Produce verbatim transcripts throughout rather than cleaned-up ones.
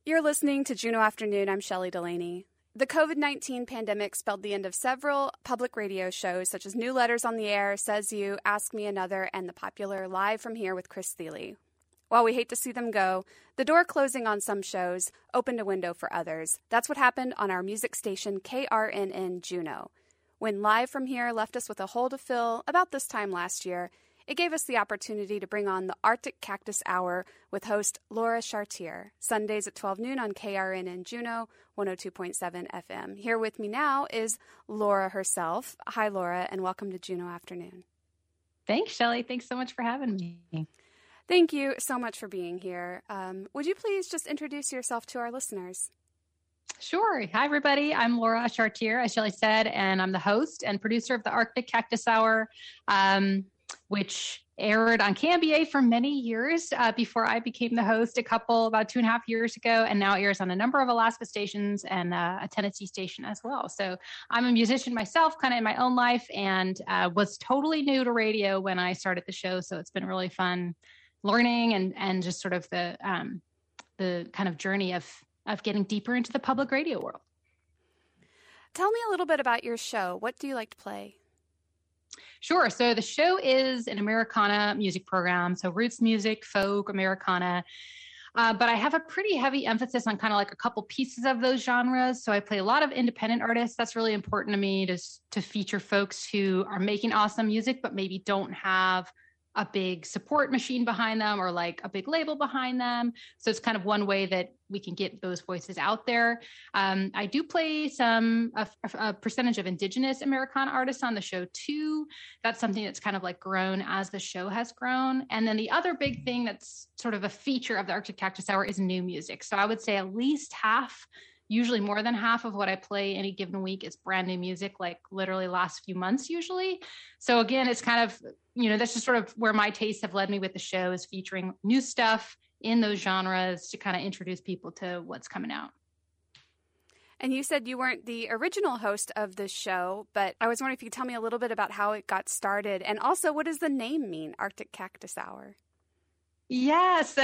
You're listening to Juneau Afternoon. I'm Shelley Delaney. The covid nineteen pandemic spelled the end of several public radio shows, such as New Letters on the Air, Says You, Ask Me Another, and the popular Live from Here with Chris Thiele. While we hate to see them go, the door closing on some shows opened a window for others. That's what happened on our music station K R N N Juneau. When Live from Here left us with a hole to fill about this time last year, it gave us the opportunity to bring on the Arctic Cactus Hour with host Laura Chartier, Sundays at twelve noon on K R N N Juneau, one oh two point seven F M. Here with me now is Laura herself. Hi, Laura, and welcome to Juneau Afternoon. Thanks, Shelley. Thanks so much for having me. Thank you so much for being here. Um, would you please just introduce yourself to our listeners? Sure. Hi, everybody. I'm Laura Chartier, as Shelley said, and I'm the host and producer of the Arctic Cactus Hour, um, which aired on K M B A for many years uh, before I became the host a couple, about two and a half years ago, and now airs on a number of Alaska stations and uh, a Tennessee station as well. So I'm a musician myself, kind of in my own life, and uh, was totally new to radio when I started the show. So it's been really fun learning and and just sort of the um, the kind of journey of of getting deeper into the public radio world. Tell me a little bit about your show. What do you like to play? Sure. So the show is an Americana music program, so roots music, folk, Americana. Uh, but I have a pretty heavy emphasis on kind of like a couple pieces of those genres. So I play a lot of independent artists. That's really important to me, to, to feature folks who are making awesome music, but maybe don't have a big support machine behind them or like a big label behind them. So it's kind of one way that we can get those voices out there. Um, I do play some, a, a percentage of Indigenous Americana artists on the show too. That's something that's kind of like grown as the show has grown. And then the other big thing that's sort of a feature of the Arctic Cactus Hour is new music. So I would say at least half, usually more than half of what I play any given week is brand new music, like literally last few months usually. So again, it's kind of, you know, that's just sort of where my tastes have led me with the show, is featuring new stuff in those genres to kind of introduce people to what's coming out. And you said you weren't the original host of the show, but I was wondering if you could tell me a little bit about how it got started. And also, what does the name mean, Arctic Cactus Hour? Yes.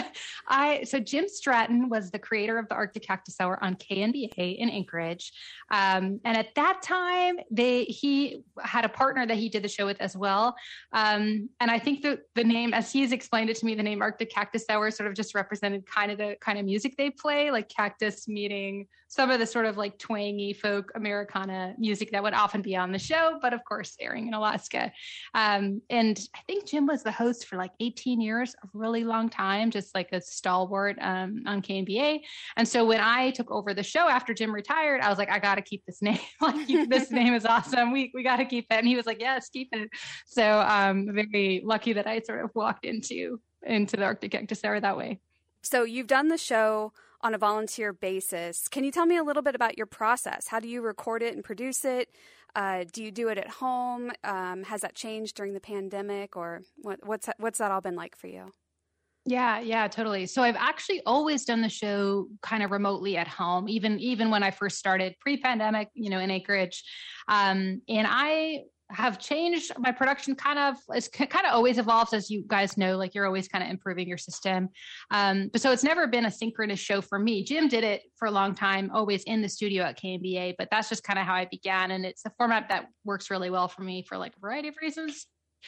I so Jim Stratton was the creator of the Arctic Cactus Hour on K N B A in Anchorage. Um, and at that time, they he had a partner that he did the show with as well. Um, and I think the, the name, as he's explained it to me, the name Arctic Cactus Hour sort of just represented kind of the kind of music they play, like cactus meeting some of the sort of like twangy folk Americana music that would often be on the show, but of course airing in Alaska. Um, and I think Jim was the host for like eighteen years, a really long time, just like a stalwart um, on K N B A. And so when I took over the show after Jim retired, I was like, I got to keep this name. Like, this name is awesome. We we got to keep it. And he was like, yes, keep it. So I'm um, very lucky that I sort of walked into into the Arctic Cactus Hour that way. So you've done the show on a volunteer basis. Can you tell me a little bit about your process? How do you record it and produce it? Uh, do you do it at home? Um, has that changed during the pandemic, or what, what's that, what's that all been like for you? Yeah, yeah, totally. So I've actually always done the show kind of remotely at home, even even when I first started pre-pandemic, you know, in Anchorage. Um, and I have changed my production kind of, it's kind of always evolves, as you guys know, like you're always kind of improving your system. Um, but so it's never been a synchronous show for me. Jim did it for a long time, always in the studio at K N B A, but that's just kind of how I began. And it's a format that works really well for me for like a variety of reasons.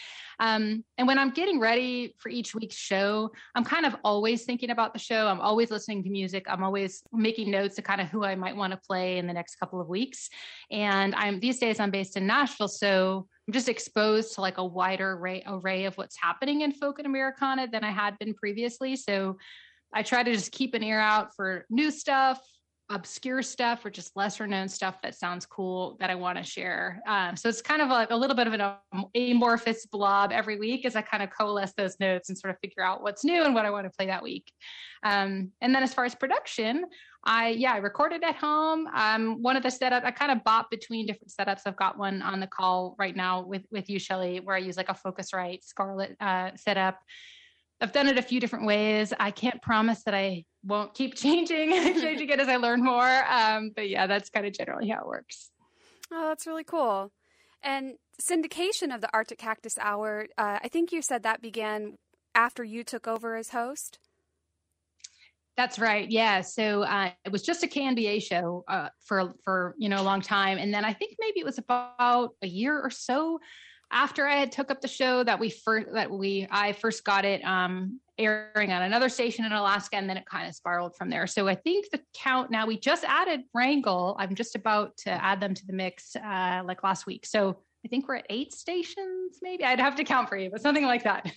Um, and when I'm getting ready for each week's show, I'm kind of always thinking about the show. I'm always listening to music. I'm always making notes to kind of who I might want to play in the next couple of weeks. And I'm these days I'm based in Nashville, so I'm just exposed to like a wider array, array of what's happening in folk and Americana than I had been previously. So I try to just keep an ear out for new stuff, obscure stuff, or just lesser known stuff that sounds cool that I want to share. Um, so it's kind of like a little bit of an amorphous blob every week as I kind of coalesce those notes and sort of figure out what's new and what I want to play that week. Um, and then as far as production, I, yeah, I recorded at home. Um, one of the setups, I kind of bop between different setups. I've got one on the call right now with, with you, Shelley, where I use like a Focusrite Scarlett uh, setup. I've done it a few different ways. I can't promise that I won't keep changing changing it as I learn more. Um, but yeah, that's kind of generally how it works. Oh, that's really cool. And syndication of the Arctic Cactus Hour, uh, I think you said that began after you took over as host? That's right. Yeah. So uh, it was just a K N B A show uh, for for you know a long time, and then I think maybe it was about a year or so after I had took up the show that we first that we I first got it um, airing on another station in Alaska, and then it kind of spiraled from there. So I think the count now, we just added Wrangell. I'm just about to add them to the mix uh, like last week. So I think we're at eight stations. Maybe I'd have to count for you, but something like that.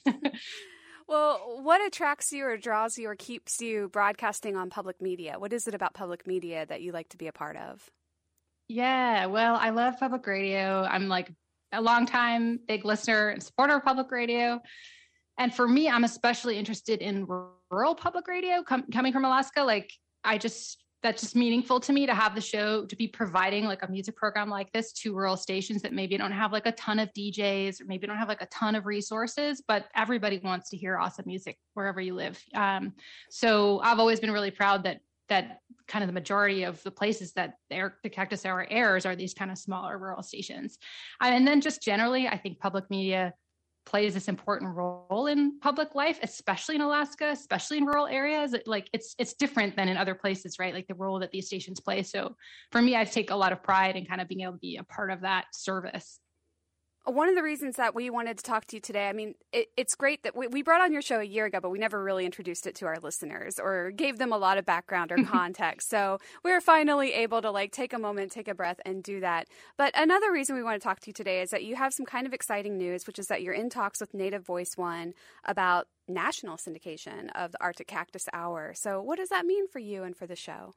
Well, what attracts you or draws you or keeps you broadcasting on public media? What is it about public media that you like to be a part of? Yeah, well, I love public radio. I'm like a long time big listener and supporter of public radio. And for me, I'm especially interested in rural public radio com- coming from Alaska. Like I just, that's just meaningful to me to have the show, to be providing like a music program like this to rural stations that maybe don't have like a ton of D Js or maybe don't have like a ton of resources, but everybody wants to hear awesome music wherever you live. Um, so I've always been really proud that that kind of the majority of the places that the Cactus Hour airs are these kind of smaller rural stations. And then just generally, I think public media plays this important role in public life, especially in Alaska, especially in rural areas. Like it's it's different than in other places, right? Like the role that these stations play. So for me, I take a lot of pride in kind of being able to be a part of that service. One of the reasons that we wanted to talk to you today, I mean, it, it's great that we, we brought on your show a year ago, but we never really introduced it to our listeners or gave them a lot of background or context. So we were finally able to like take a moment, take a breath and do that. But another reason we want to talk to you today is that you have some kind of exciting news, which is that you're in talks with Native Voice One about national syndication of the Arctic Cactus Hour. So what does that mean for you and for the show?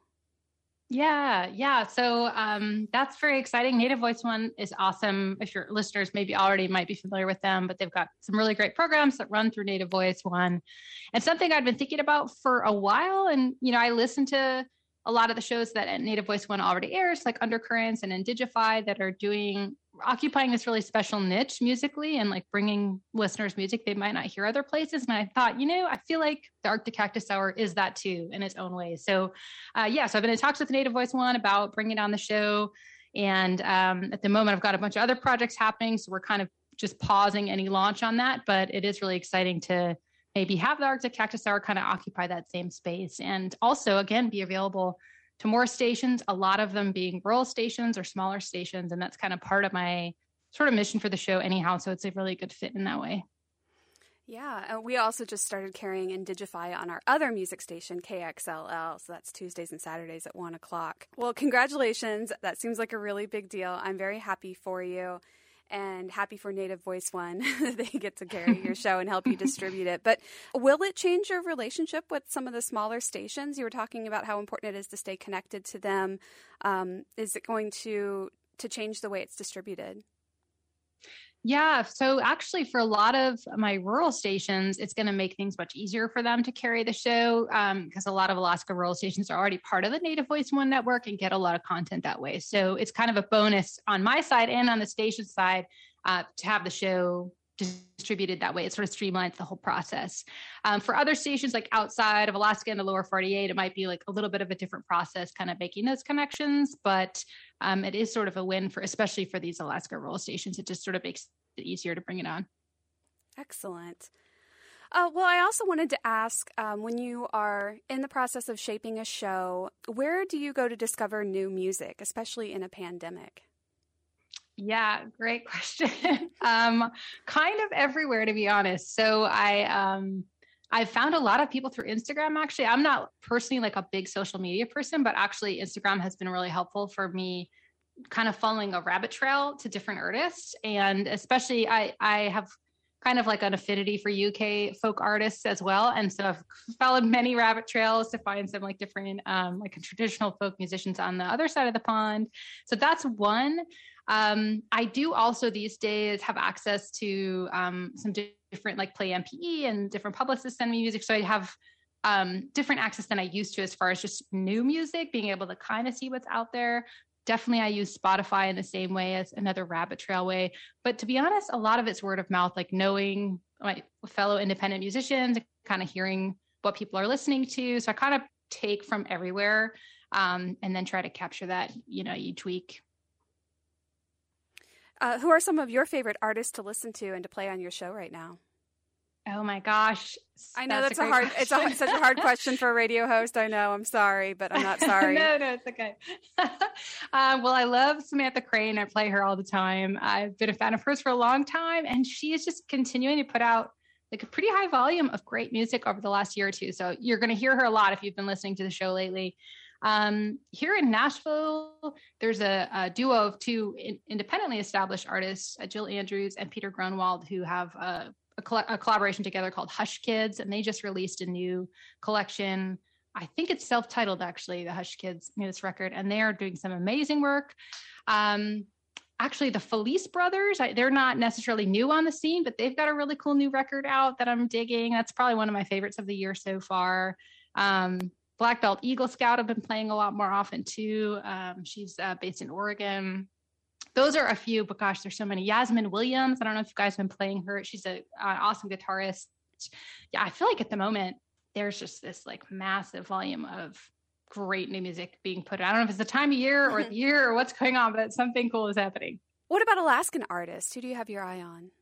Yeah, yeah. So um, that's very exciting. Native Voice One is awesome. If your listeners maybe already might be familiar with them, but they've got some really great programs that run through Native Voice One. And something I've been thinking about for a while. And, you know, I listen to a lot of the shows that Native Voice One already airs, like Undercurrents and Indigify, that are doing, occupying this really special niche musically and like bringing listeners music they might not hear other places. And I thought, you know, I feel like the Arctic Cactus Hour is that too in its own way. So uh, yeah, so I've been in talks with Native Voice One about bringing on the show. And um, at the moment, I've got a bunch of other projects happening. So we're kind of just pausing any launch on that, but it is really exciting to maybe have the Arctic Cactus Hour kind of occupy that same space. And also, again, be available to more stations, a lot of them being rural stations or smaller stations. And that's kind of part of my sort of mission for the show anyhow. So it's a really good fit in that way. Yeah. And we also just started carrying Indigify on our other music station, K X L L. So that's Tuesdays and Saturdays at one o'clock. Well, congratulations. That seems like a really big deal. I'm very happy for you. And happy for Native Voice One that they get to carry your show and help you distribute it. But will it change your relationship with some of the smaller stations? You were talking about how important it is to stay connected to them. Um, is it going to to change the way it's distributed? Yeah. So actually, for a lot of my rural stations, it's going to make things much easier for them to carry the show because um, a lot of Alaska rural stations are already part of the Native Voice One network and get a lot of content that way. So it's kind of a bonus on my side and on the station side uh, to have the show distributed that way. It sort of streamlines the whole process. Um, for other stations like outside of Alaska and the lower forty-eight, it might be like a little bit of a different process kind of making those connections, but um, it is sort of a win for, especially for these Alaska rural stations. It just sort of makes it easier to bring it on. Excellent. Uh, well, I also wanted to ask, um, when you are in the process of shaping a show, where do you go to discover new music, especially in a pandemic? Yeah, great question. um, kind of everywhere, to be honest. So I, um, I've found a lot of people through Instagram. Actually, I'm not personally like a big social media person, but actually Instagram has been really helpful for me kind of following a rabbit trail to different artists. And especially I, I have kind of like an affinity for U K folk artists as well. And so I've followed many rabbit trails to find some like different, um, like traditional folk musicians on the other side of the pond. So that's one. Um, I do also these days have access to um, some different like Play M P E and different publicists send me music. So I have um, different access than I used to as far as just new music, being able to kind of see what's out there. Definitely, I use Spotify in the same way as another rabbit trail way. But to be honest, a lot of it's word of mouth, like knowing my fellow independent musicians, kind of hearing what people are listening to. So I kind of take from everywhere um, and then try to capture that, you know, each week. Uh, who are some of your favorite artists to listen to and to play on your show right now? Oh my gosh. I know that's, that's a, a hard, question. It's a, such a hard question for a radio host. I know. I'm sorry, but I'm not sorry. no, no, it's okay. um, well, I love Samantha Crane. I play her all the time. I've been a fan of hers for a long time, and she is just continuing to put out like a pretty high volume of great music over the last year or two. So you're going to hear her a lot if you've been listening to the show lately. Um, here in Nashville, there's a, a duo of two in, independently established artists, uh, Jill Andrews and Peter Grunwald, who have a, a, coll- a collaboration together called Hush Kids, and they just released a new collection. I think it's self-titled, actually, the Hush Kids newest record, and they are doing some amazing work. Um, actually, the Felice brothers, I, they're not necessarily new on the scene, but they've got a really cool new record out that I'm digging. That's probably one of my favorites of the year so far. Um, Black Belt Eagle Scout have been playing a lot more often too. Um, she's uh, based in Oregon. Those are a few, but gosh, there's so many. Yasmin Williams, I don't know if you guys have been playing her. She's an uh, awesome guitarist. Yeah, I feel like at the moment, there's just this like massive volume of great new music being put out. I don't know if it's the time of year or the year or what's going on, but something cool is happening. What about Alaskan artists? Who do you have your eye on?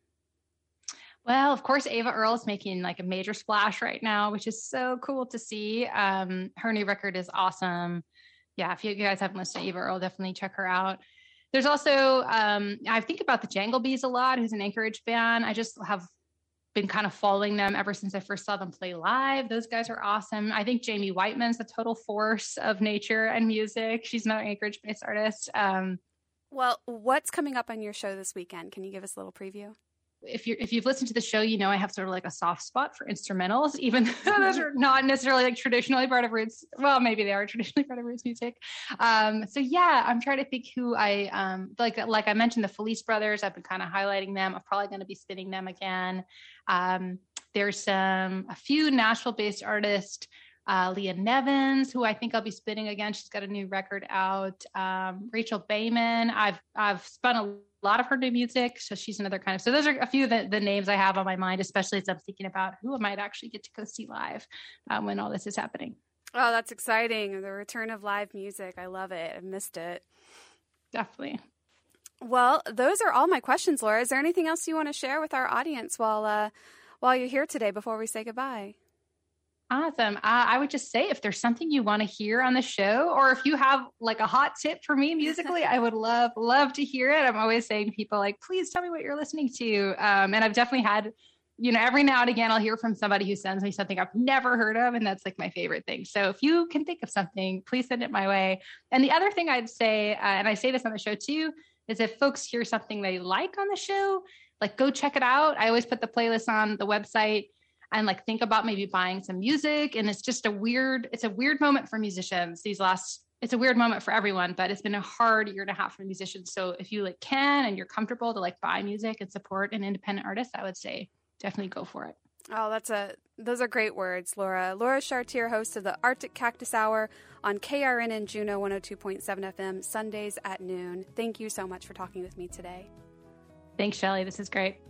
Well, of course, Ava Earl is making like a major splash right now, which is so cool to see. Um, her new record is awesome. Yeah, if you guys haven't listened to Ava Earl, definitely check her out. There's also, um, I think about the Jangle Bees a lot, who's an Anchorage band. I just have been kind of following them ever since I first saw them play live. Those guys are awesome. I think Jamie Whiteman's a total force of nature and music. She's another Anchorage-based artist. Um, well, what's coming up on your show this weekend? Can you give us a little preview? If you're, if you've listened to the show, you know I have sort of like a soft spot for instrumentals, even though those are not necessarily like traditionally part of Roots. Well, maybe they are traditionally part of Roots music. Um, so yeah, I'm trying to think who I um, like. Like I mentioned, the Felice brothers. I've been kind of highlighting them. I'm probably going to be spinning them again. Um, there's some a few Nashville-based artists. Uh, Leah Nevins, who I think I'll be spinning again. She's got a new record out. Um, Rachel Bayman. I've I've spun a lot of her new music, so she's another kind of. So those are a few of the, the names I have on my mind, especially as I'm thinking about who I might actually get to go see live um, when all this is happening. Oh, that's exciting! The return of live music. I love it. I missed it. Definitely. Well, those are all my questions, Laura. Is there anything else you want to share with our audience while uh, while you're here today before we say goodbye? Awesome. Uh, I would just say if there's something you want to hear on the show, or if you have like a hot tip for me musically, I would love, love to hear it. I'm always saying to people like, please tell me what you're listening to. Um, and I've definitely had, you know, every now and again, I'll hear from somebody who sends me something I've never heard of. And that's like my favorite thing. So if you can think of something, please send it my way. And the other thing I'd say, uh, and I say this on the show too, is if folks hear something they like on the show, like go check it out. I always put the playlist on the website. And like think about maybe buying some music. And it's just a weird, it's a weird moment for musicians these last, it's a weird moment for everyone, but it's been a hard year and a half for musicians. So if you like can, and you're comfortable to like buy music and support an independent artist, I would say definitely go for it. Oh, that's a, those are great words, Laura. Laura Chartier, host of the Arctic Cactus Hour on K R N N Juneau one oh two point seven F M, Sundays at noon. Thank you so much for talking with me today. Thanks, Shelley. This is great.